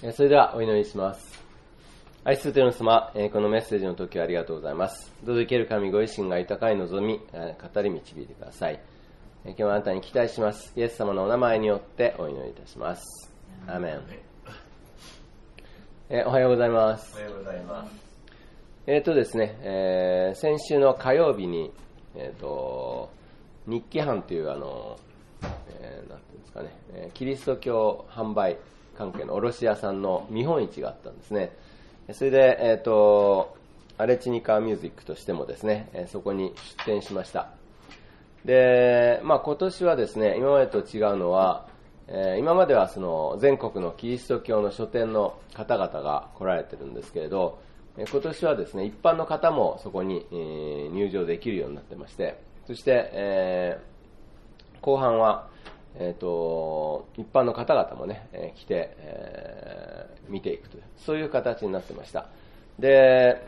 それではお祈りします。愛する天の様、このメッセージの時はありがとうございます。どうぞ生ける神ご自身が豊かに望み、語り導いてください。今日はあなたに期待します。イエス様のお名前によってお祈りいたします。アーメン。おはようございます。 おはようございます。 ですね、先週の火曜日に、日記版というなんていうんですかね、キリスト教販売関係の卸屋さんの見本市があったんですね。それで、アレチニカミュージックとしてもですね、そこに出展しました。で、今年はですね、今までと違うのは、今まではその全国のキリスト教の書店の方々が来られてるんですけれど、今年はですね、一般の方もそこに入場できるようになってまして、そして、後半は一般の方々もね、来て、見ていくという、そういう形になってました。で、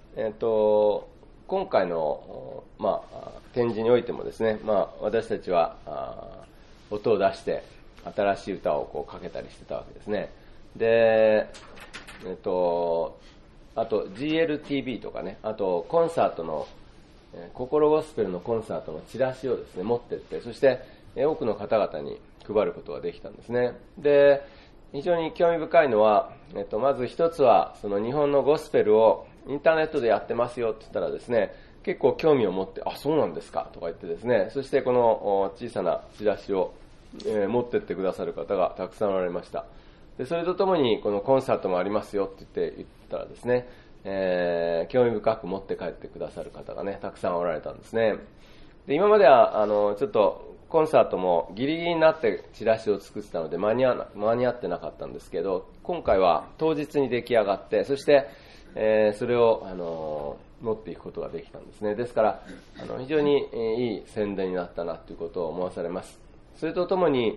今回の、展示においてもですね、私たちは音を出して新しい歌をこうかけたりしてたわけですね。で、あと GLTV とかね、あとコンサートの、心ゴスペルのコンサートのチラシをですね、持ってって、そして多くの方々に配ることができたんですね。で、非常に興味深いのは、まず一つは、その日本のゴスペルをインターネットでやってますよって言ったらですね、結構興味を持って、あ、そうなんですかとか言ってですね、そしてこの小さなチラシを、持ってってくださる方がたくさんおられました。で、それとともにこのコンサートもありますよって言ったらですね、興味深く持って帰ってくださる方がね、たくさんおられたんですね。で、今まではちょっとコンサートもギリギリになってチラシを作ってたので間に合ってなかったんですけど、今回は当日に出来上がって、そして、それを持っていくことができたんですね。ですから非常にいい宣伝になったなということを思わされます。それとともに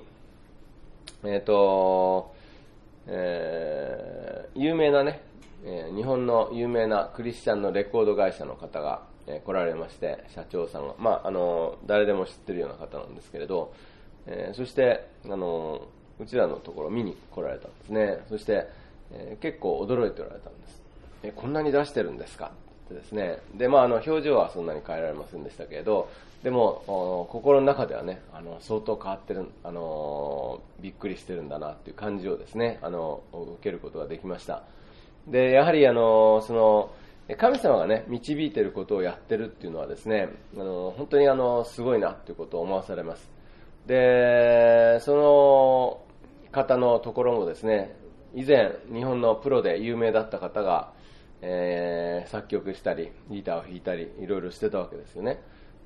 有名なね、日本の有名なクリスチャンのレコード会社の方が来られまして、社長さんが、誰でも知ってるような方なんですけれど、そしてうちらのところを見に来られたんですね。そして、結構驚いておられたんです。こんなに出してるんですかってですね。で、表情はそんなに変えられませんでしたけれど、でも心の中ではね、相当変わってる、びっくりしてるんだなっていう感じをですね、受けることができました。で、やはりその神様がね、導いていることをやってるっていうのはですね、本当にすごいなっていうことを思わされます。で、その方のところもですね、以前日本のプロで有名だった方が、作曲したりギターを弾いたりいろいろしてたわけですよね。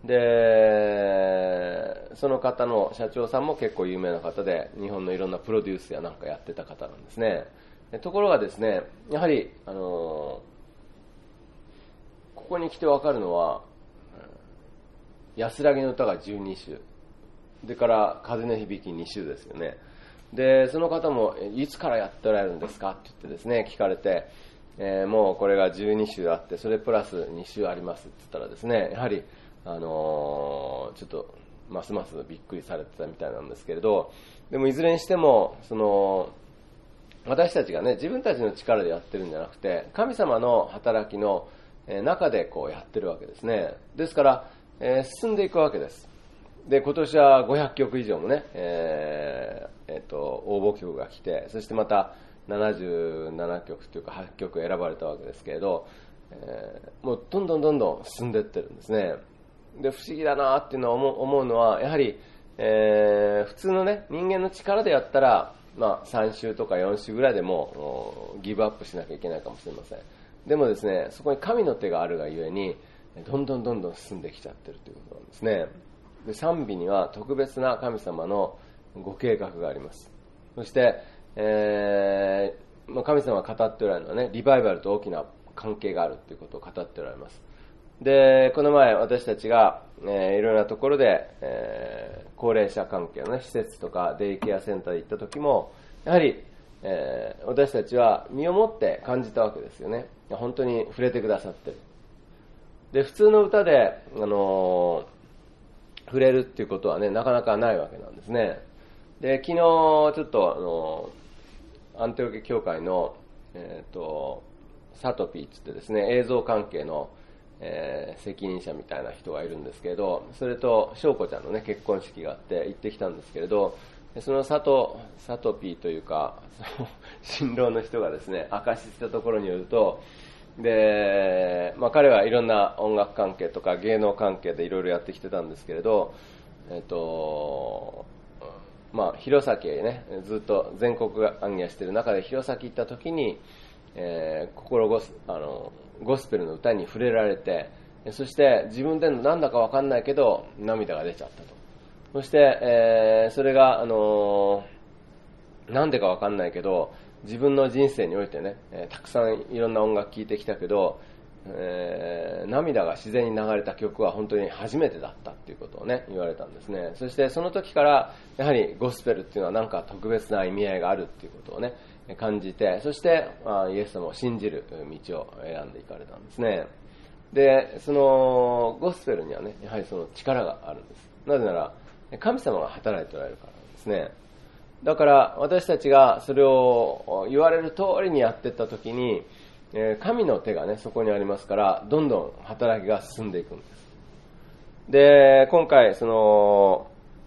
で、その方の社長さんも結構有名な方で、日本のいろんなプロデュースやなんかやってた方なんですね。ところがですね、やはりここに来て分かるのは、安らぎの歌が12首、でから風の響き2首ですよね。で、その方もいつからやっておられるんですかって言ってですね、聞かれて、もうこれが12首あって、それプラス2首ありますって言ったらですね、やはりちょっとますますびっくりされてたみたいなんですけれど、でもいずれにしても私たちがね、自分たちの力でやってるんじゃなくて、神様の働きの中でこうやってるわけですね。ですから、進んでいくわけです。で、今年は500曲以上もね、応募曲が来て、そしてまた77曲というか8曲選ばれたわけですけれど、もうどんどん進んでいってるんですね。で、不思議だなっていうのは思うのは、やはり、普通のね、人間の力でやったら、3週とか4週ぐらいでもギブアップしなきゃいけないかもしれません。でもですね、そこに神の手があるがゆえに、どんどん進んできちゃってるということなんですね。で、賛美には特別な神様のご計画があります。そして、神様が語っておられるのはね、リバイバルと大きな関係があるということを語っておられます。で、この前私たちが、いろいろなところで、高齢者関係の、ね、施設とかデイケアセンターで行った時も、やはり、私たちは身をもって感じたわけですよね。本当に触れてくださってる。で、普通の歌で、触れるっていうことはね、なかなかないわけなんですね。で、昨日ちょっとアンテオケ教会の、サトピーって言ってですね、映像関係の、責任者みたいな人がいるんですけれど、それと翔子ちゃんのね、結婚式があって行ってきたんですけれど、そのサトピーというか、その新郎の人がですね、明かししたところによると、で、彼はいろんな音楽関係とか芸能関係でいろいろやってきてたんですけれど、弘前へね、ずっと全国行脚している中で弘前行った時に、ゴスペルの歌に触れられて、そして自分でなんだか分かんないけど涙が出ちゃったと。そして、それが、なんでか分かんないけど自分の人生においてね、たくさんいろんな音楽聴いてきたけど、涙が自然に流れた曲は本当に初めてだったっていうことをね言われたんですね。そしてその時からやはりゴスペルっていうのはなんか特別な意味合いがあるっていうことをね感じて、そしてイエス様を信じる道を選んでいかれたんですね。で、そのゴスペルにはねやはりその力があるんです。なぜなら神様が働いておられるからなんですね。だから私たちがそれを言われる通りにやっていった時に、神の手がねそこにありますから、どんどん働きが進んでいくんです。で、今回その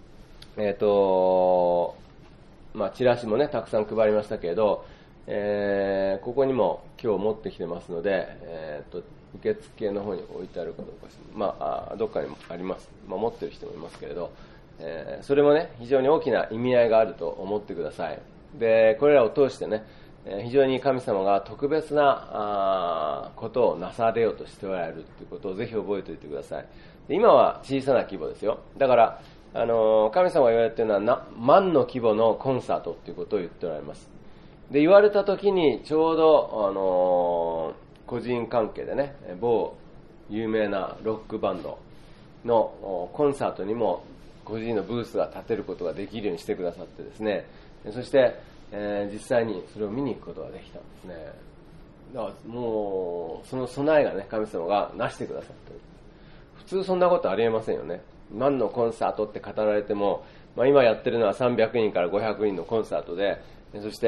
チラシもねたくさん配りましたけれど、ここにも今日持ってきてますので、受付の方に置いてあるかどうか、どっかにもあります。持ってる人もいますけれど、それもね非常に大きな意味合いがあると思ってください。で、これらを通してね非常に神様が特別なことをなされようとしておられるということをぜひ覚えておいてください。で、今は小さな規模ですよ。だから神様が言われているのは万の規模のコンサートということを言っておられます。で、言われた時にちょうど個人関係でね某有名なロックバンドのコンサートにも個人のブースが立てることができるようにしてくださってですね、そして実際にそれを見に行くことができたんですね。だからもうその備えがね神様がなしてくださっている。普通そんなことありえませんよね。何のコンサートって語られても、今やってるのは300人から500人のコンサートで、そして、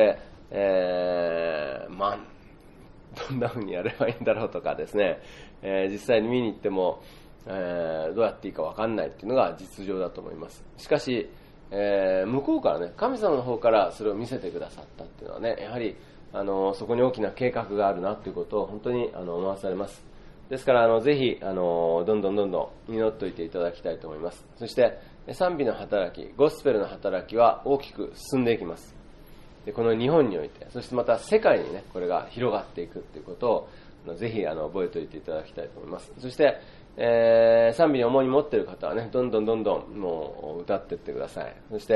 どんな風にやればいいんだろうとかですね、実際に見に行っても、どうやっていいか分かんないっていうのが実情だと思います。しかし、向こうからね神様の方からそれを見せてくださったっていうのはね、やはりそこに大きな計画があるなということを本当に思わされます。ですからぜひどんどん祈っておいていただきたいと思います。そして賛美の働き、ゴスペルの働きは大きく進んでいきます。で、この日本において、そしてまた世界にねこれが広がっていくということをぜひ覚えておいていただきたいと思います。そして、賛美に重荷持っている方はねどんどんもう歌っていってください。そして、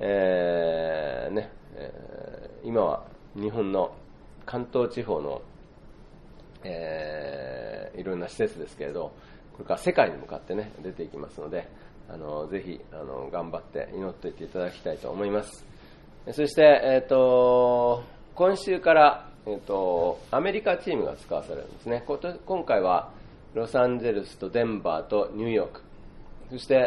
今は日本の関東地方のいろんな施設ですけれど、これから世界に向かってね出ていきますので、ぜひ頑張って祈っていっていただきたいと思います。そして、今週から、アメリカチームが使わされるんですね。今回はロサンゼルスとデンバーとニューヨーク、そして、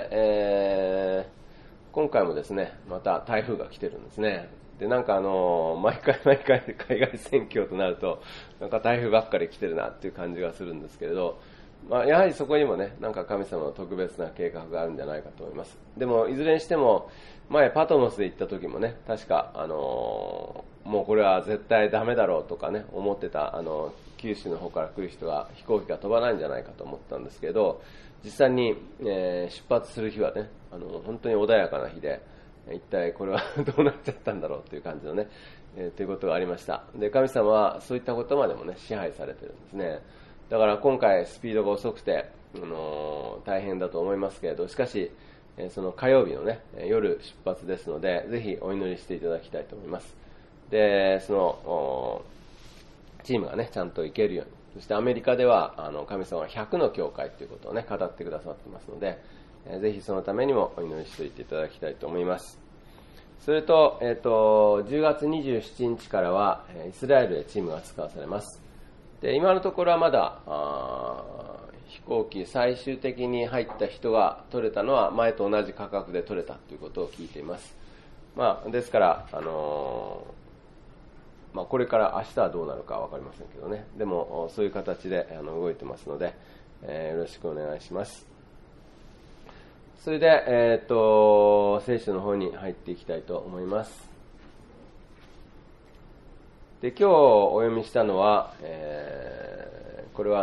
今回もですねまた台風が来てるんですね。で、なんか毎回海外選挙となるとなんか台風ばっかり来てるなっていう感じがするんですけれど、やはりそこにもねなんか神様の特別な計画があるんじゃないかと思います。でもいずれにしても前パトモスで行った時もね確かもうこれは絶対ダメだろうとかね思ってた九州の方から来る人が飛行機が飛ばないんじゃないかと思ったんですけど、実際に、出発する日はね本当に穏やかな日で、一体これはどうなっちゃったんだろうという感じのね、ということがありました。で、神様はそういったことまでもね支配されてるんですね。だから今回スピードが遅くて、大変だと思いますけれど、しかしその火曜日のね夜出発ですので、ぜひお祈りしていただきたいと思います。で、そのチームがねちゃんと行けるように、そしてアメリカでは神様は100の教会ということをね語ってくださってますので、ぜひそのためにもお祈りしておいていただきたいと思います。それと、10月27日からはイスラエルへチームが使わされます。で、今のところはまだ飛行機最終的に入った人が取れたのは前と同じ価格で取れたということを聞いています。ですからこれから明日はどうなるかは分かりませんけどね。でもそういう形で動いてますので、よろしくお願いします。それで、聖書の方に入っていきたいと思います。で、今日お読みしたのは、これは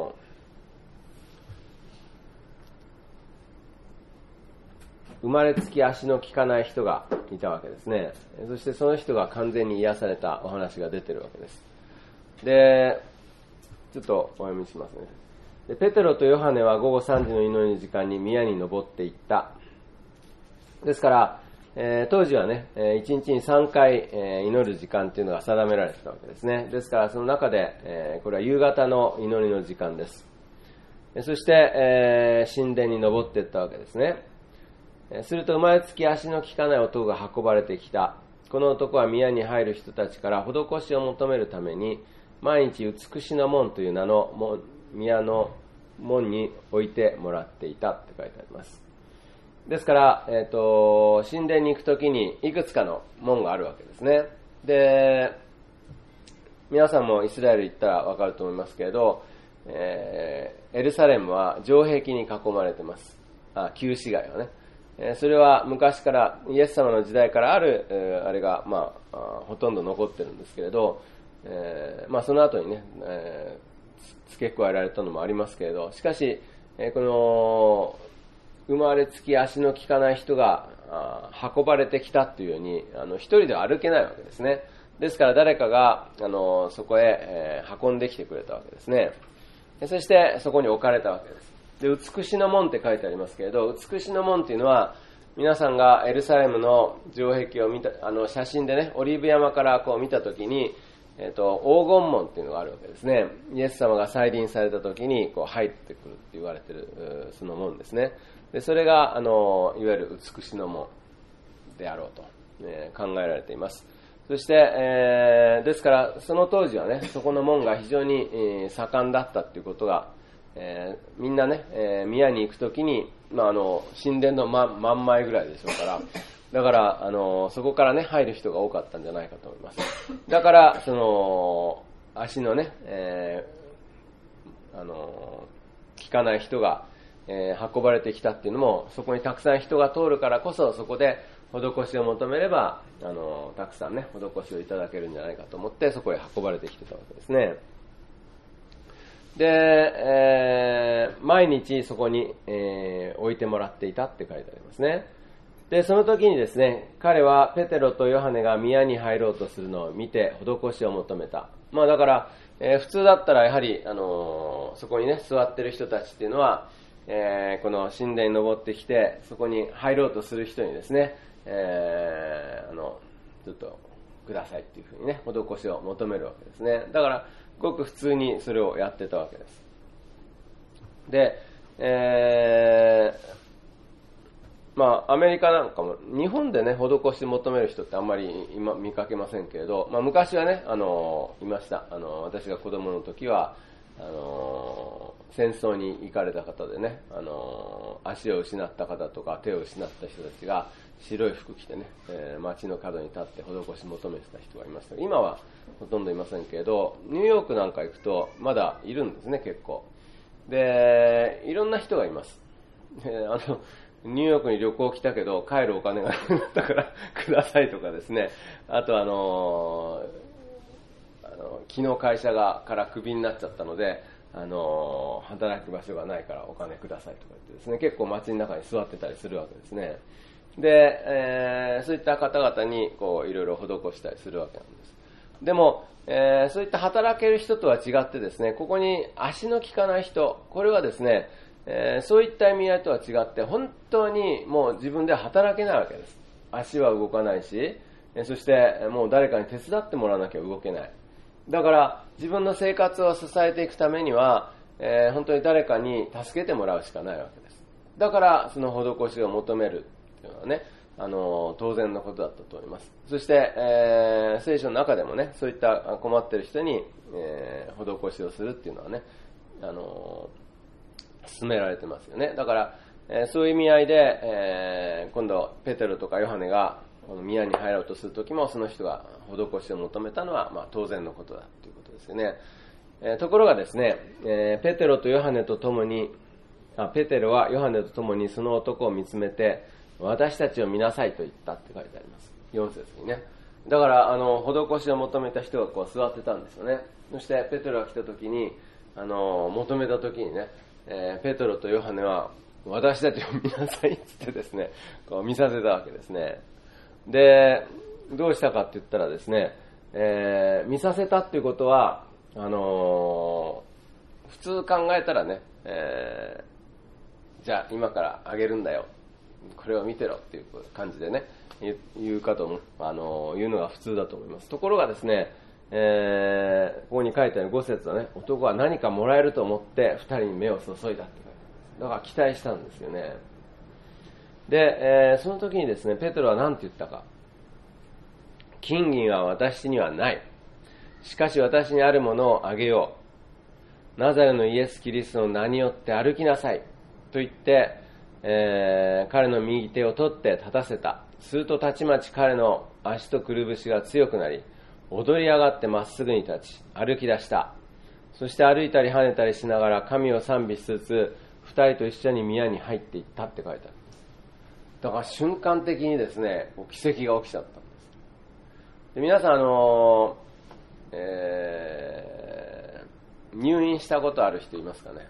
生まれつき足の利かない人がいたわけですね。そしてその人が完全に癒されたお話が出てるわけです。で、ちょっとお読みしますね。で、ペテロとヨハネは午後3時の祈りの時間に宮に登っていった。ですから、当時はね、1日に3回、祈る時間っていうのが定められてたわけですね。ですからその中で、これは夕方の祈りの時間です。そして、神殿に登っていったわけですね。すると生まれつき足の利かない男が運ばれてきた。この男は宮に入る人たちから施しを求めるために、毎日美しの門という名の宮の門に置いてもらっていたって書いてあります。ですから、神殿に行くときにいくつかの門があるわけですね。で、皆さんもイスラエル行ったらわかると思いますけれど、エルサレムは城壁に囲まれています。旧市街はね。それは昔からイエス様の時代からあるあれがほとんど残ってるんですけれど、その後にね、付け加えられたのもありますけれど、しかしこの生まれつき足の利かない人が運ばれてきたというように一人では歩けないわけですね。ですから誰かがそこへ運んできてくれたわけですね。そしてそこに置かれたわけです。で、美しの門って書いてありますけれど、美しの門っていうのは皆さんがエルサレムの城壁を見た写真でね、オリーブ山からこう見たときに、黄金門っていうのがあるわけですね。イエス様が再臨されたときにこう入ってくるって言われてるその門ですね。で、それがいわゆる美しの門であろうと、考えられています。そして、ですからその当時はね、そこの門が非常に、盛んだったっていうことが、みんなね、宮に行くときに、神殿の真ん前ぐらいでしょうから、だからそこからね入る人が多かったんじゃないかと思います。だからその足のね、利かない人が、運ばれてきたっていうのも、そこにたくさん人が通るからこそ、そこで施しを求めればたくさんね施しをいただけるんじゃないかと思って、そこへ運ばれてきてたわけですね。で、毎日そこに、置いてもらっていたって書いてありますね。で、その時にですね、彼はペテロとヨハネが宮に入ろうとするのを見て施しを求めた。だから、普通だったらやはり、そこにね座ってる人たちっていうのは、この神殿に登ってきてそこに入ろうとする人にですね、ちょっとくださいっていうふうにね施しを求めるわけですね。だからごく普通にそれをやってたわけです。で、アメリカなんかも日本でね施し求める人ってあんまり今見かけませんけれど、昔はねいました。私が子供の時は戦争に行かれた方でね、足を失った方とか手を失った人たちが白い服着てね、街の角に立って施し求めてた人がいました。今はほとんどいませんけれど、ニューヨークなんか行くとまだいるんですね、結構。で、いろんな人がいます。ニューヨークに旅行来たけど帰るお金がなくなったからくださいとかですね、あと昨日会社からクビになっちゃったので働く場所がないからお金くださいとか言ってですね、結構街の中に座ってたりするわけですね。で、そういった方々にこういろいろ施したりするわけなんです。でも、そういった働ける人とは違ってですね、ここに足の利かない人、これはですね、そういった意味合いとは違って本当にもう自分では働けないわけです。足は動かないし、そしてもう誰かに手伝ってもらわなきゃ動けない。だから自分の生活を支えていくためには、本当に誰かに助けてもらうしかないわけです。だからその施しを求めるというのはね、当然のことだったと思います。そして、聖書の中でもね、そういった困っている人に、施しをするっていうのはね、進められてますよね。だから、そういう意味合いで、今度ペテロとかヨハネがこの宮に入ろうとするときもその人が施しを求めたのは当然のことだということですよね。ところがですね、ペテロはヨハネと共にその男を見つめて、私たちを見なさいと言ったって書いてあります。4節にね。だから施しを求めた人が座ってたんですよね。そしてペテロが来たときに求めたときにね、ペテロとヨハネは私たちを見なさいって言ってですね、見させたわけですね。で、どうしたかって言ったらですね、見させたっていうことは普通考えたらね、じゃあ今からあげるんだよ、これを見てろっていう感じでね言うのが普通だと思います。ところがですね、ここに書いてある5節はね、男は何かもらえると思って2人に目を注いだって書いてある。だから期待したんですよね。で、その時にですね、ペテロは何て言ったか。金銀は私にはない。しかし私にあるものをあげよう。ナザレのイエス・キリストの名によって歩きなさい。と言って、彼の右手を取って立たせた。するとたちまち彼の足とくるぶしが強くなり、踊り上がってまっすぐに立ち、歩き出した。そして歩いたり跳ねたりしながら神を賛美しつつ、二人と一緒に宮に入っていったって書いてあるんです。だから瞬間的にですね、奇跡が起きちゃったんです。で、皆さん入院したことある人いますかね。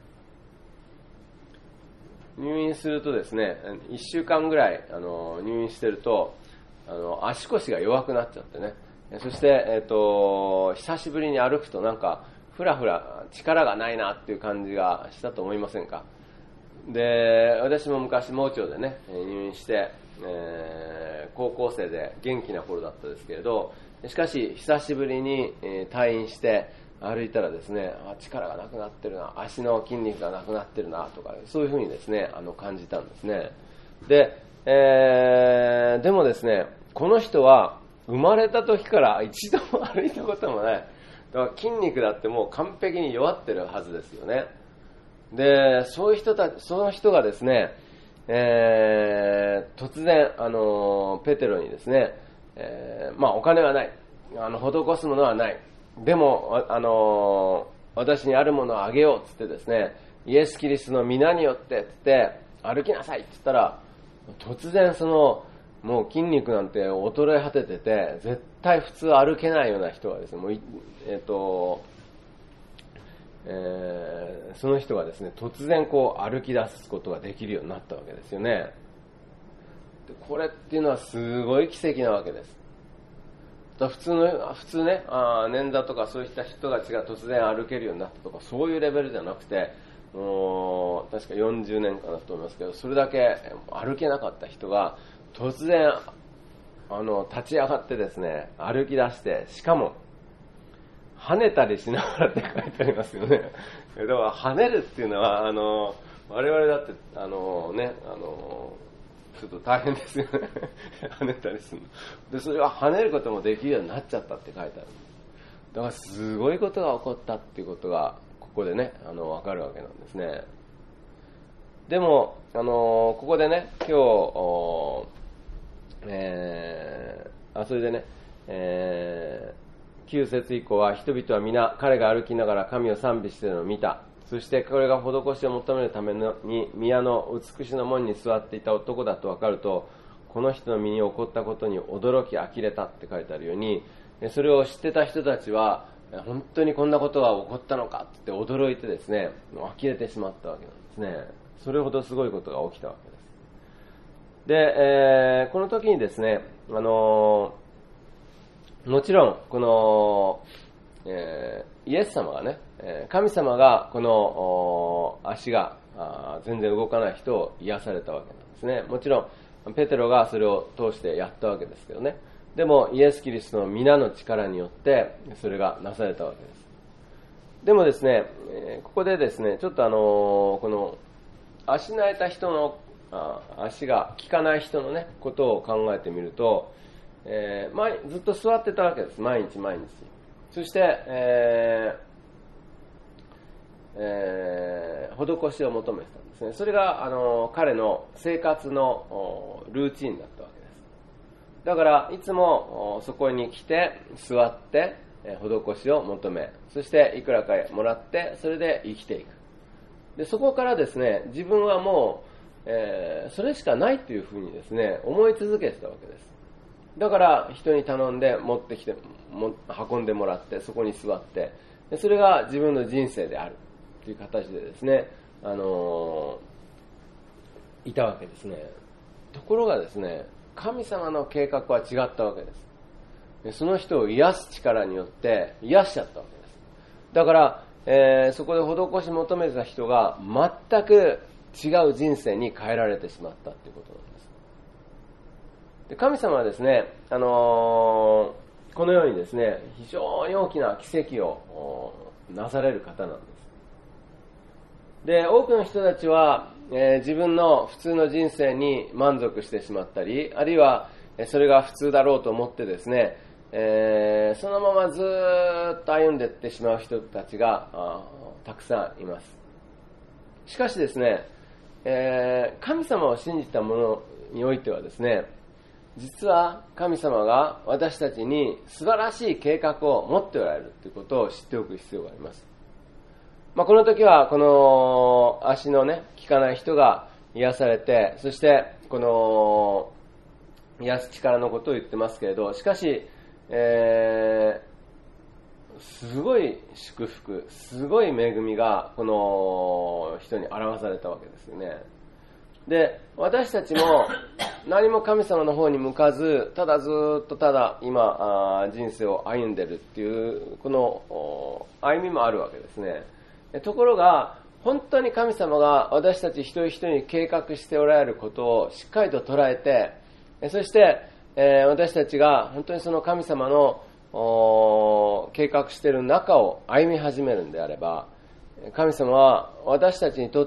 入院するとですね、1週間ぐらい入院してると足腰が弱くなっちゃってね、そして、久しぶりに歩くとなんかふらふら力がないなっていう感じがしたと思いませんか。で、私も昔盲腸でね入院して、高校生で元気な頃だったですけれど、しかし久しぶりに退院して歩いたらですね、力がなくなってるな、足の筋肉がなくなってるなとか、そういうふうにですね感じたんですね。で、でもですね、この人は生まれた時から一度も歩いたこともない。だから筋肉だってもう完璧に弱ってるはずですよね。で、その人がですね、突然ペテロにですね、お金はない、施すものはない、でも私にあるものをあげようって言ってですね、イエス・キリストの皆によってって言って歩きなさいって言ったら、突然もう筋肉なんて衰え果ててて絶対普通歩けないような人がですね、その人がですね突然歩き出すことができるようになったわけですよね。で、これっていうのはすごい奇跡なわけです。普通ね、捻挫とかそういった人たちが突然歩けるようになったとか、そういうレベルじゃなくて、確か40年間だと思いますけど、それだけ歩けなかった人が突然立ち上がってですね歩き出して、しかも跳ねたりしながらって書いてありますよね。だから跳ねるっていうのは我々だってちょっと大変ですよね。跳ねたりするので、それは跳ねることもできるようになっちゃったって書いてある。だからすごいことが起こったっていうことがここでね分かるわけなんですね。でもここでね今日それでね、9節以降は、人々は皆彼が歩きながら神を賛美しているのを見た。そしてこれが施しを求めるために宮の美しの門に座っていた男だと分かると、この人の身に起こったことに驚き呆れたって書いてあるように、それを知ってた人たちは本当にこんなことが起こったのかって驚いてですね呆れてしまったわけなんですね。それほどすごいことが起きたわけです。で、この時にですねもちろんこの、イエス様がね、神様がこの足が全然動かない人を癒されたわけなんですね。もちろんペテロがそれを通してやったわけですけどね。でもイエス・キリストの皆の力によってそれがなされたわけです。でもですね、ここでですねちょっとこの足のえた人の足が効かない人のねことを考えてみると、ずっと座ってたわけです。毎日。そして、施しを求めてたんですね。それが彼の生活のルーチンだったわけです。 だからいつもそこに来て座って施しを求め、そしていくらかもらってそれで生きていく。でそこからですね、自分はもう、それしかないというふうにですね思い続けてたわけです。だから人に頼んで持ってきて運んでもらってそこに座って、でそれが自分の人生であるという形でですね、いたわけですね。ところがですね、神様の計画は違ったわけです。でその人を癒す力によって癒しちゃったわけです。だから、そこで施し求めてた人が全く違う人生に変えられてしまったということなんです。で神様はですね、このようにですね、非常に大きな奇跡をなされる方なんです。で、多くの人たちは、自分の普通の人生に満足してしまったり、あるいはそれが普通だろうと思ってですね、そのままずっと歩んでいってしまう人たちがたくさんいます。しかしですね、神様を信じた者においてはですね、実は神様が私たちに素晴らしい計画を持っておられるということを知っておく必要があります。この時はこの足のね効かない人が癒されて、そしてこの癒す力のことを言ってますけれど、しかし、すごい祝福、すごい恵みがこの人に表されたわけですよね。で、私たちも何も神様の方に向かず、ただずっとただ今人生を歩んでるっていうこの歩みもあるわけですね。ところが本当に神様が私たち一人一人に計画しておられることをしっかりと捉えて、そして、私たちが本当にその神様の計画している中を歩み始めるんであれば、神様は私たちにとって、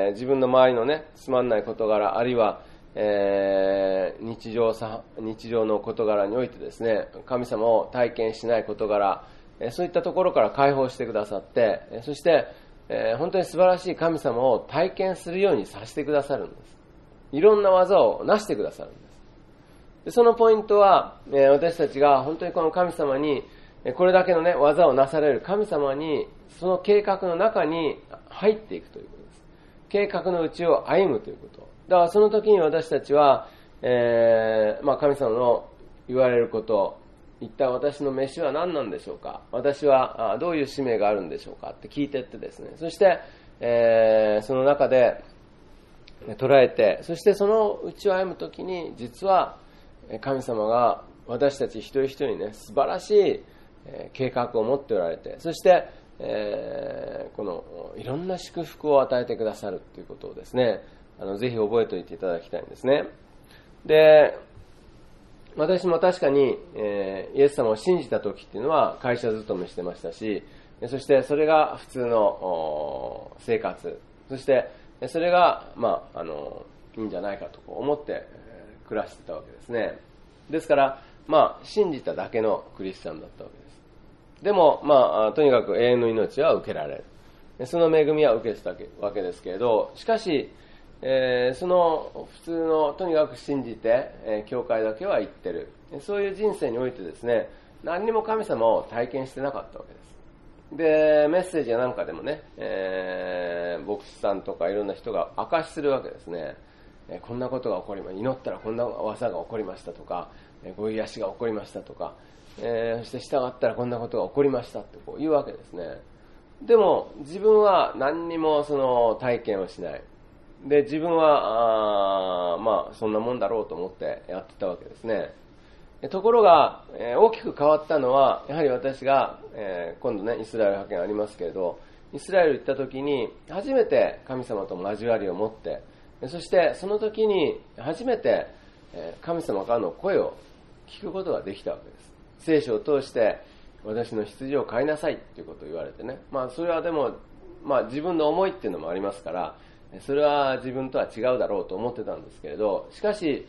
自分の周りのねつまんない事柄、あるいは、日常の事柄においてですね、神様を体験しない事柄、そういったところから解放してくださって、そして、本当に素晴らしい神様を体験するようにさせてくださるんです。いろんな技をなしてくださるんです。でそのポイントは、私たちが本当にこの神様に、これだけのね技をなされる神様に、その計画の中に入っていくということです。計画のうちを歩むということ。だからその時に私たちは、神様の言われること、一体私の飯は何なんでしょうか、私はどういう使命があるんでしょうかって聞いていってですね、そして、その中で捉えて、そしてそのうちを歩むときに、実は神様が私たち一人一人にね素晴らしい計画を持っておられて、そして、このいろんな祝福を与えてくださるということをですね、ぜひ覚えておいていただきたいんですね。で、私も確かに、イエス様を信じた時っていうのは会社勤めしてましたし、そしてそれが普通の生活、そしてそれが、いいんじゃないかと思って暮らしてたわけですね。ですから、信じただけのクリスチャンだったわけです。でも、とにかく永遠の命は受けられる。その恵みは受けてたわけですけれど、しかし、その普通のとにかく信じて、教会だけは行ってる、そういう人生においてですね、何にも神様を体験してなかったわけです。で、メッセージやなんかでもね、牧師さんとかいろんな人が証しするわけですね。こんなことが起こりました、祈ったらこんな技が起こりましたとか、こういう癒しが起こりましたとか、そして従ったらこんなことが起こりましたってこう言うわけですね。でも自分は何にもその体験をしないで、自分はそんなもんだろうと思ってやってたわけですね。ところが、大きく変わったのは、やはり私が、今度ねイスラエル派遣ありますけれど、イスラエル行った時に初めて神様と交わりを持って、そしてその時に初めて神様からの声を聞くことができたわけです。聖書を通して私の羊を飼いなさいということを言われてね、それはでも、自分の思いっていうのもありますから、それは自分とは違うだろうと思ってたんですけれど、しかし、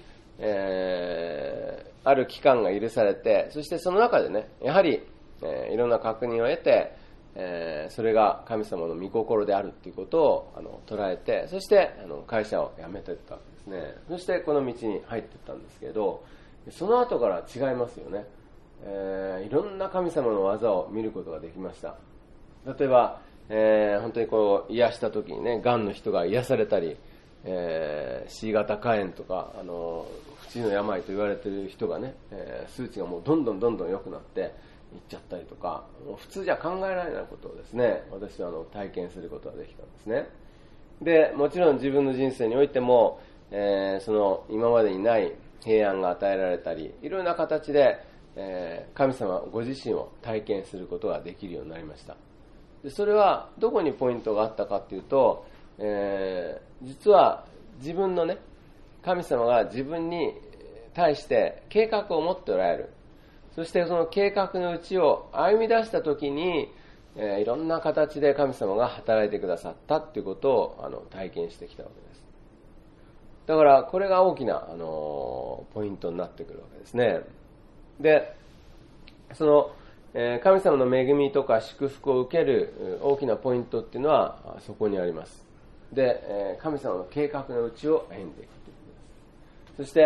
ある期間が許されて、そしてその中でね、やはり、いろんな確認を得て、それが神様の御心であるということを捉えて、そして会社を辞めていったわけですね。そしてこの道に入っていったんですけれど、 その後から違いますよね。いろんな神様の技を見ることができました。例えば、本当にこう癒した時にね、癌の人が癒されたり、C 型肝炎とか不治の病と言われている人がね、数値がもうどんどん良くなっていっちゃったりとか、もう普通じゃ考えられないことをですね、私は体験することができたんですね。でもちろん自分の人生においても、その今までにない平安が与えられたり、いろんな形で、神様ご自身を体験することができるようになりました。でそれはどこにポイントがあったかというと、実は自分のね、神様が自分に対して計画を持っておられる。そしてその計画のうちを歩み出したときに、いろんな形で神様が働いてくださったということを体験してきたわけです。だからこれが大きなポイントになってくるわけですね。で、その神様の恵みとか祝福を受ける大きなポイントっていうのはそこにあります。で、神様の計画のうちを歩んでいくということです。そして、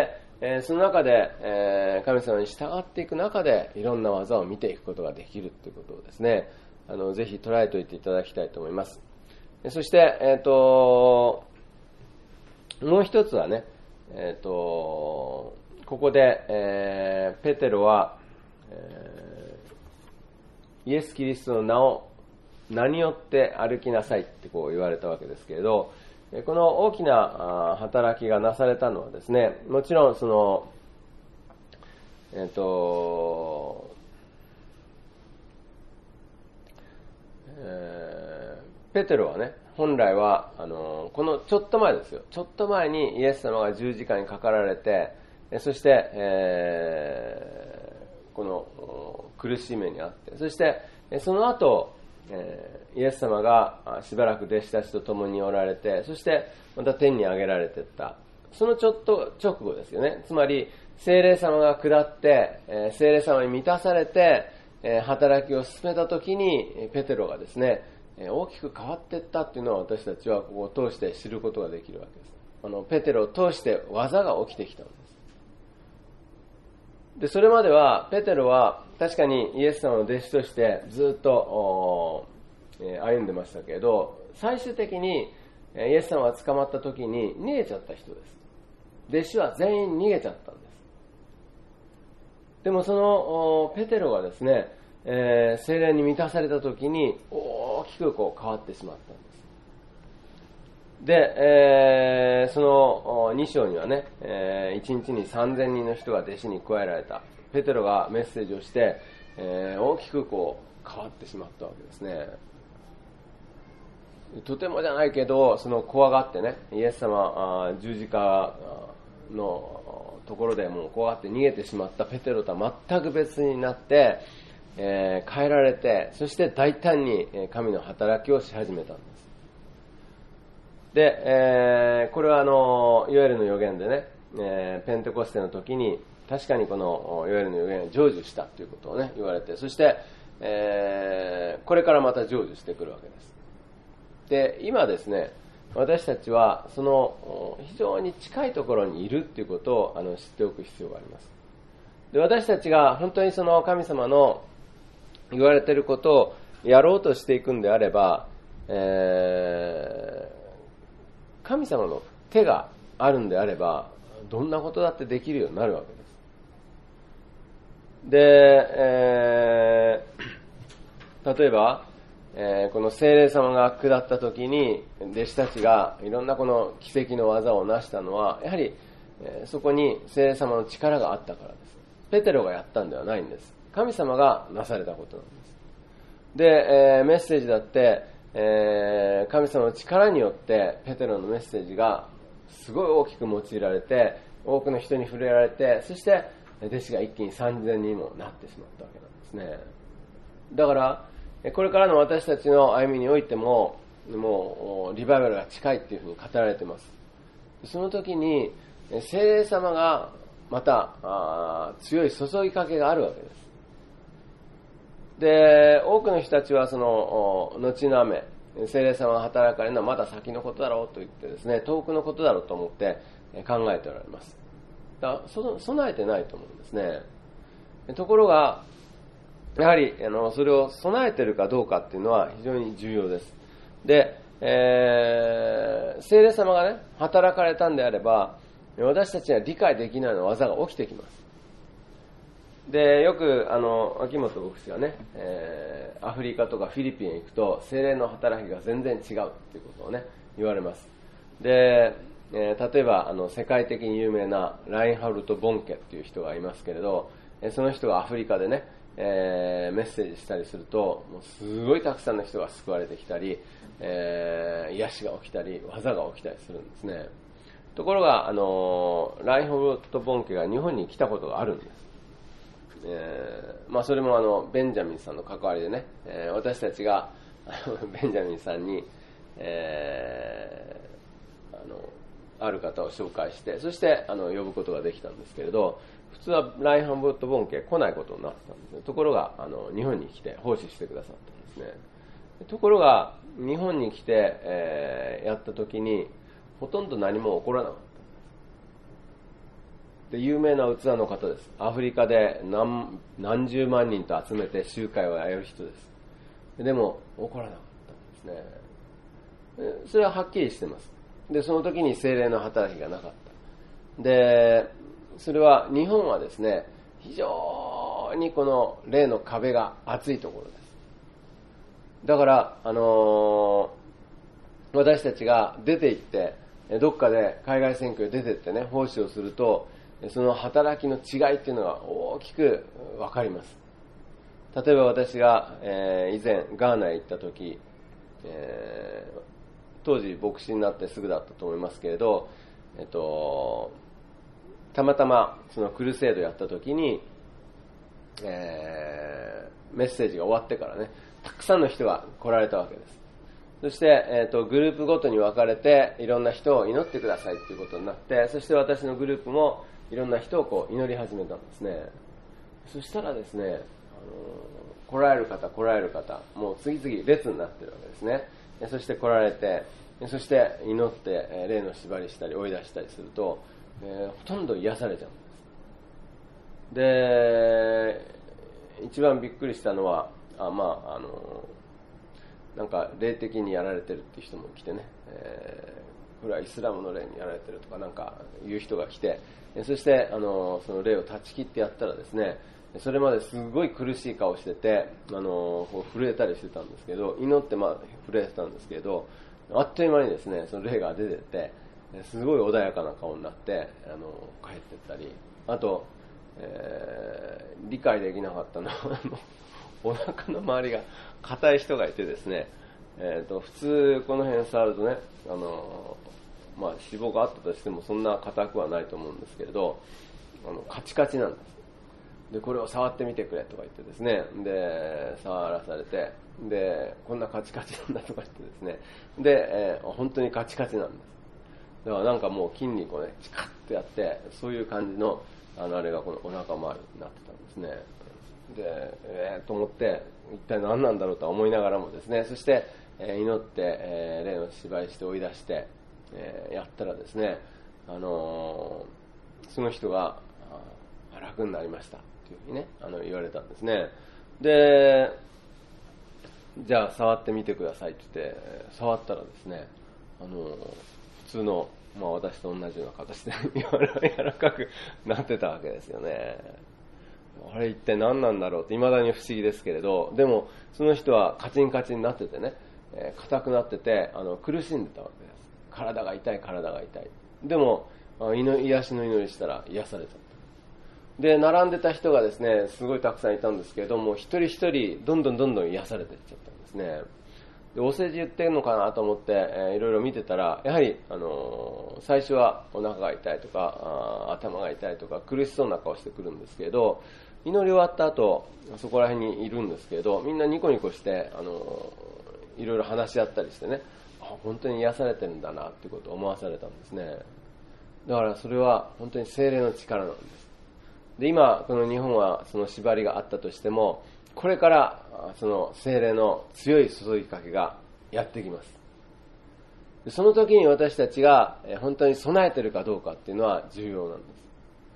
その中で、神様に従っていく中でいろんな技を見ていくことができるということをですね、ぜひ捉えておいていただきたいと思います。そして、もう一つはね、ここで、ペテロは、イエス・キリストの名によって歩きなさいってこう言われたわけですけれど、この大きな働きがなされたのはですね、もちろんその、ペテロはね、本来はこのちょっと前ですよ、ちょっと前にイエス様が十字架にかかられて、そして、この苦しい目にあって、そしてその後、イエス様がしばらく弟子たちと共におられて、そしてまた天に上げられていった、そのちょっと直後ですよね。つまり聖霊様が下って、聖霊様に満たされて、働きを進めた時にペテロがですね、大きく変わっていったっていうのは私たちはここを通して知ることができるわけです。ペテロを通して技が起きてきたんです。で、それまではペテロは確かにイエス様の弟子としてずっと歩んでましたけれど、最終的にイエス様が捕まった時に逃げちゃった人です。弟子は全員逃げちゃったんです。でもそのペテロがですね、聖霊に満たされた時に大きくこう変わってしまったんです。で、その2章にはね、1日に3000人の人が弟子に加えられた。ペテロがメッセージをして、大きくこう変わってしまったわけですね。とてもじゃないけど、その怖がってね、イエス様十字架のところでもう怖がって逃げてしまったペテロとは全く別になって、変えられて、そして大胆に神の働きをし始めたんです。で、これはヨエルの預言でね、ペンテコステの時に確かにこのヨエルの預言が成就したということをね言われて、そして、これからまた成就してくるわけです。で、今ですね、私たちはその非常に近いところにいるということを知っておく必要があります。で、私たちが本当にその神様の言われていることをやろうとしていくんであれば、神様の手があるんであればどんなことだってできるようになるわけです。で、例えば、この聖霊様が下った時に弟子たちがいろんなこの奇跡の技を成したのは、やはり、そこに聖霊様の力があったからです。ペテロがやったんではないんです。神様がなされたことなんです。で、メッセージだって、神様の力によってペテロのメッセージがすごい大きく用いられて、多くの人に触れられて、そして弟子が一気に3000人にもなってしまったわけなんですね。だからこれからの私たちの歩みにおいても、もうリバイバルが近いっていうふうに語られています。その時に聖霊様がまた強い注ぎかけがあるわけです。で、多くの人たちはその後の雨、聖霊様が働かれるのはまだ先のことだろうと言ってですね、遠くのことだろうと思って考えておられます。 備えてないと思うんですね。ところが、やはりそれを備えているかどうかっていうのは非常に重要です。で、聖霊様がね、働かれたんであれば、私たちには理解できないような技が起きてきます。で、よく秋元牧師がね、アフリカとかフィリピンへ行くと聖霊の働きが全然違うっていうことをね、言われます。で、例えば世界的に有名なラインハルト・ボンケっていう人がいますけれど、その人がアフリカでね、メッセージしたりすると、もうすごいたくさんの人が救われてきたり、癒しが起きたり技が起きたりするんですね。ところがラインハルト・ボンケが日本に来たことがあるんです。それもベンジャミンさんの関わりでね、私たちがベンジャミンさんに、ある方を紹介して、そして呼ぶことができたんですけれど、普通はラインハルト・ボンケ来ないことになってたんですね。ところが日本に来て奉仕してくださったんですね。ところが日本に来て、やった時にほとんど何も起こらなかった。で、有名な器の方です。アフリカで何十万人と集めて集会をやる人です。でも起こらなかったんですね。それははっきりしてます。で、その時に聖霊の働きがなかった。で、それは日本はですね、非常にこの霊の壁が厚いところです。だから、私たちが出て行って、どっかで海外選挙に出て行ってね、奉仕をすると、その働きの違いっていうのが大きく分かります。例えば私が、以前ガーナへ行った時、当時牧師になってすぐだったと思いますけれど、たまたまそのクルセードやった時に、メッセージが終わってからね、たくさんの人が来られたわけです。そして、グループごとに分かれていろんな人を祈ってくださいということになって、そして私のグループもいろんな人をこう祈り始めたんですね。そしたらですね、来られる方、もう次々列になってるわけですね。そして来られて、そして祈って霊の縛りしたり追い出したりすると、ほとんど癒されちゃうんです。で、一番びっくりしたのは、なんか霊的にやられてるっていう人も来てね、これはイスラムの霊にやられてるとかなんか言う人が来て、そしてその霊を断ち切ってやったらですね、それまですごい苦しい顔しててこう震えたりしてたんですけど、祈って震えてたんですけど、あっという間にですね、その霊が出てってすごい穏やかな顔になって帰ってったり、あと、理解できなかったのはお腹の周りが硬い人がいてですね、普通この辺触るとね、脂肪があったとしてもそんな硬くはないと思うんですけれど、カチカチなんです。で、これを触ってみてくれとか言ってですね、で触らされて、でこんなカチカチなんだとか言ってですね、で、本当にカチカチなんです。だからなんかもう筋肉をねチカッとやって、そういう感じのあれがこのお腹周りになってたんですね。で、と思って一体何なんだろうとは思いながらもですね、そして、祈って、霊の芝居して追い出して、やったらですね、その人が楽になりましたというふうにね言われたんですね。で、じゃあ触ってみてくださいって言って触ったらですね、普通の、私と同じような形で柔らかくなってたわけですよね。あれ一体何なんだろうって未だに不思議ですけれど、でもその人はカチンカチンになっててね、硬くなってて苦しんでたわけです。体が痛い。でも癒しの祈りしたら癒されちゃった。で、並んでた人がですねすごいたくさんいたんですけれども、一人一人どんどん癒されていっちゃったんですね。で、お世辞言ってるのかなと思って、いろいろ見てたら、やはり、最初はお腹が痛いとか頭が痛いとか苦しそうな顔してくるんですけれど、祈り終わった後そこら辺にいるんですけれど、みんなニコニコしていろいろ話し合ったりしてね、本当に癒されてるんだなっていうことを思わされたんですね。だからそれは本当に聖霊の力なんです。で、今この日本はその縛りがあったとしても、これからその聖霊の強い注ぎかけがやってきます。で、その時に私たちが本当に備えているかどうかっていうのは重要なんです。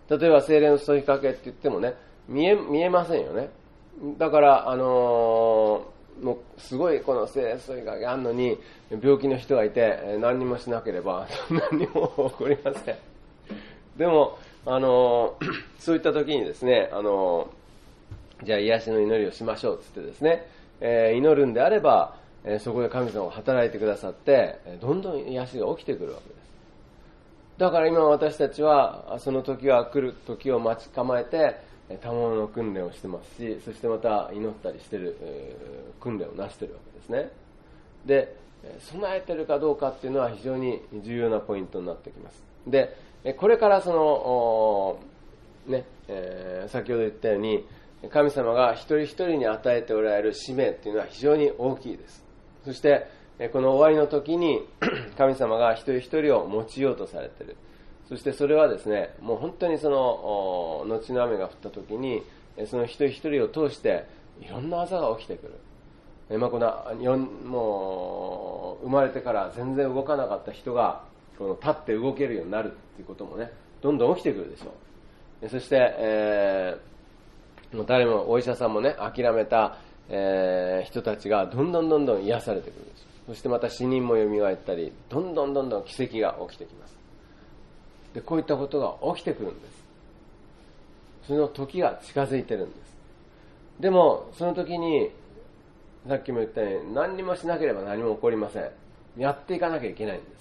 例えば聖霊の注ぎかけって言ってもね、見えませんよね。だから、もうすごいこの聖霊の注ぎかけあるのに、病気の人がいて何にもしなければ何にも起こりません。でも、そういった時にですね、じゃあ癒しの祈りをしましょうって言ってですね、祈るんであれば、そこで神様が働いてくださって、どんどん癒しが起きてくるわけです。だから今私たちはその時が来る時を待ち構えて賜物の訓練をしてますし、そしてまた祈ったりしてる、訓練をなしてるわけですね。で、備えてるかどうかっていうのは非常に重要なポイントになってきます。で、これからその先ほど言ったように神様が一人一人に与えておられる使命っていうのは非常に大きいです。そしてこの終わりの時に神様が一人一人を用いようとされている。そしてそれはですね、もう本当にその後の雨が降った時にその一人一人を通していろんな技が起きてくる。このもう生まれてから全然動かなかった人がこの立って動けるようになるっていうこともね、どんどん起きてくるでしょう。そして、もう誰もお医者さんもね諦めた、人たちがどんどん癒されてくるでしょう。そしてまた死人も蘇ったり、どんどん奇跡が起きてきます。で、こういったことが起きてくるんです。その時が近づいてるんです。でもその時にさっきも言ったように何にもしなければ何も起こりません。やっていかなきゃいけないんです。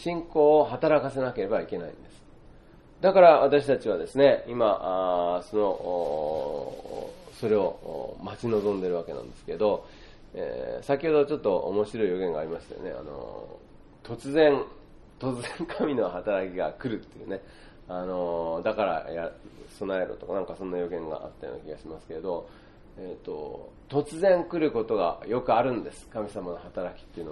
信仰を働かせなければいけないんです。だから私たちはですね、今それを待ち望んでいるわけなんですけど、先ほどちょっと面白い予言がありましたよね。突然神の働きが来るっていうね、だから備えろとかなんかそんな予言があったような気がしますけれど、突然来ることがよくあるんです。神様の働きっていうの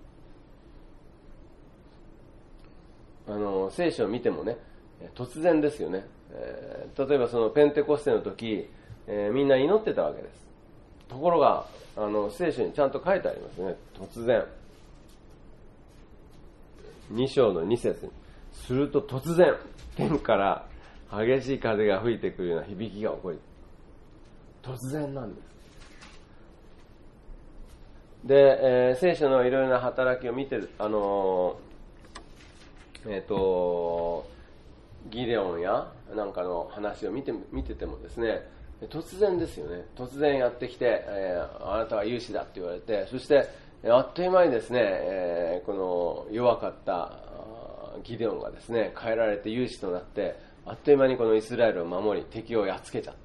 は聖書を見てもね、突然ですよね。例えばそのペンテコステの時、みんな祈ってたわけです。ところが聖書にちゃんと書いてありますね。突然2章の2節に、すると突然天から激しい風が吹いてくるような響きが起こり、突然なんです。で、聖書のいろいろな働きを見てる、ギデオンやなんかの話を見ててもですね、突然ですよね。突然やってきて、あなたは勇士だって言われて、そしてあっという間にですね、この弱かったギデオンがですね変えられて勇士となって、あっという間にこのイスラエルを守り敵をやっつけちゃった。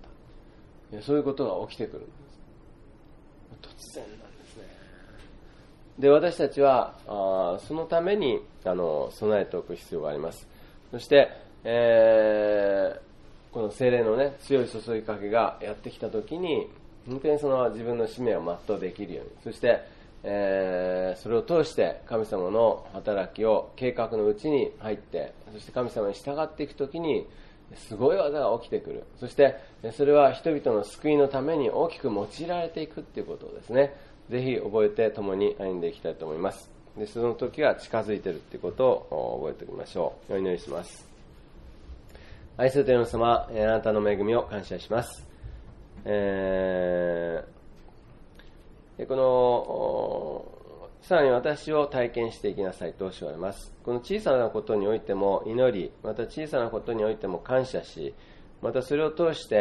そういうことが起きてくるんです。突然なんですね。で、私たちはそのために備えておく必要があります。そして、この聖霊のね強い注ぎかけがやってきたときに、本当にその自分の使命を全うできるように、そして、それを通して神様の働きを計画のうちに入って、そして神様に従っていくときにすごい技が起きてくる。そしてそれは人々の救いのために大きく用いられていくっていうことをですね、ぜひ覚えて共に歩んでいきたいと思います。で、その時は近づいているっていうことを覚えておきましょう。お祈りします。愛する天の様、あなたの恵みを感謝します。このさらに私を体験していきなさいと教わります。この小さなことにおいても祈り、また小さなことにおいても感謝し、またそれを通して、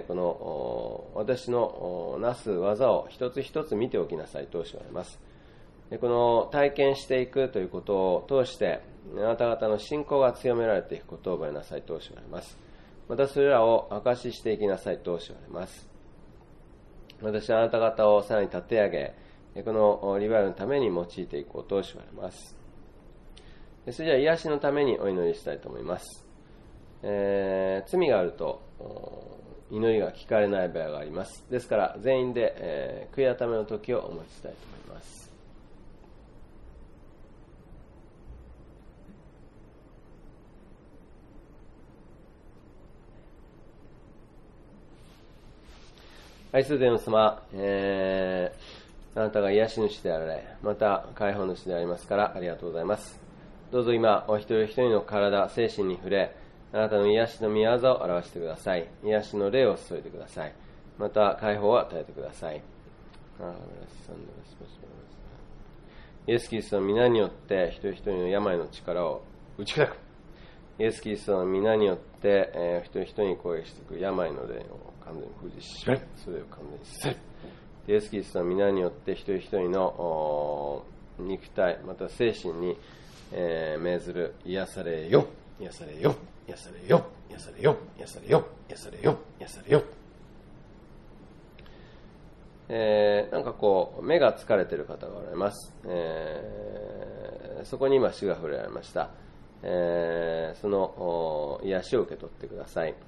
この私のなす技を一つ一つ見ておきなさいと教わります。で、この体験していくということを通してあなた方の信仰が強められていくことを覚えなさいと教わります。またそれらを証ししていきなさいと教わります。私はあなた方をさらに立て上げ、このリバイバルのために用いていこうと教わります。それじゃあ癒しのためにお祈りしたいと思います。罪があると祈りが聞かれない場合があります。ですから全員で、悔い改めの時をお持ちしたいと思います。愛する天の様、あなたが癒し主であられ、また解放主でありますからありがとうございます。どうぞ今お一人一人の体、精神に触れ、 あなたの癒しの御業を表してください。癒しの霊を注いでください。また解放を与えてください。イエス・キリストの皆によって一人一人の病の力を打ち砕く。イエス・キリストの皆によって、一人一人に攻撃していく病の霊を完全に封じしめる。それを完全に捨てる。イエス・キリストの皆によって一人一人の肉体また精神に、命ずる癒されよ、癒されよ、癒されよ、癒されよ、癒されよ、癒されよ、癒されよ。なんかこう目が疲れている方がおられます。そこに今主が触れられました。その癒しを受け取ってください。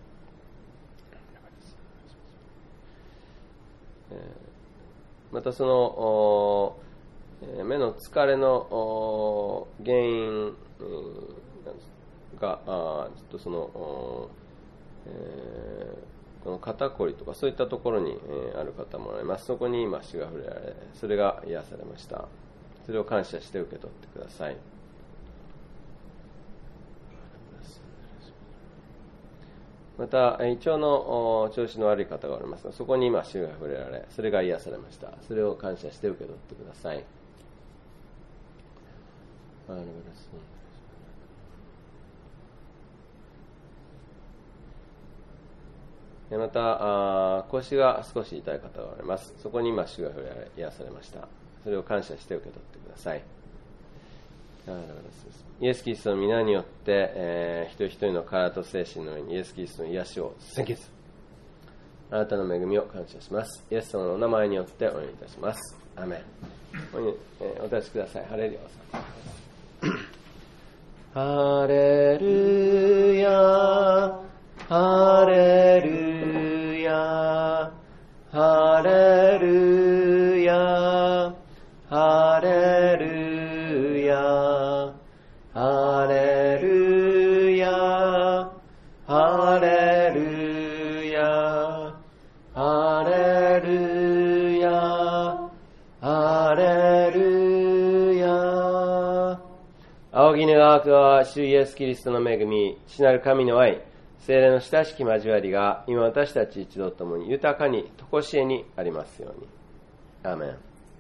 またその目の疲れの原因がちょっとそのこの肩こりとかそういったところにある方もおられます。そこに今主が触れられ、それが癒されました。それを感謝して受け取ってください。また胃腸の調子の悪い方がおりますが、そこに今主が触れられ、それが癒されました。それを感謝して受け取ってください。また腰が少し痛い方がおられます。そこに今主が触れられ癒されました。それを感謝して受け取ってください。イエス・キリストの皆によって、一人一人の体と精神の上にイエス・キリストの癒しを宣言する。あなたの恵みを感謝します。イエス様のお名前によってお祈りいたします。アーメン。お立ちください。ハレルヤ。ハレルヤ、ハレルヤ、ハレルヤ、ハレルヤ、ハレルヤ、ハレルヤ、ハレルヤ、ハレルヤ。仰ぎ願わくは主イエスキリストの恵み、父なる神の愛、聖霊の親しき交わりが今私たち一同ともに豊かに常しえにありますように。アーメン。